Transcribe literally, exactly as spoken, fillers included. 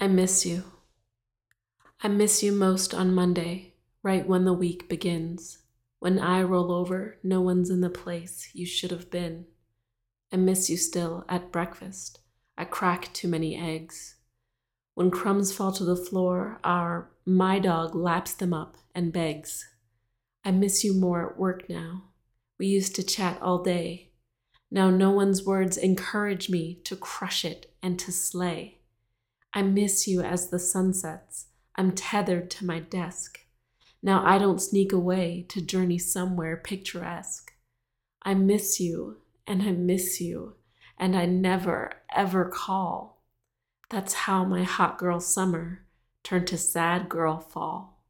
I miss you. I miss you most on Monday, right when the week begins. When I roll over, no one's in the place you should have been. I miss you still at breakfast. I crack too many eggs. When crumbs fall to the floor, our my dog laps them up and begs. I miss you more at work now. We used to chat all day. Now no one's words encourage me to crush it and to slay. I miss you as the sun sets. I'm tethered to my desk. Now I don't sneak away to journey somewhere picturesque. I miss you, and I miss you, and I never, ever call. That's how my hot girl summer turned to sad girl fall.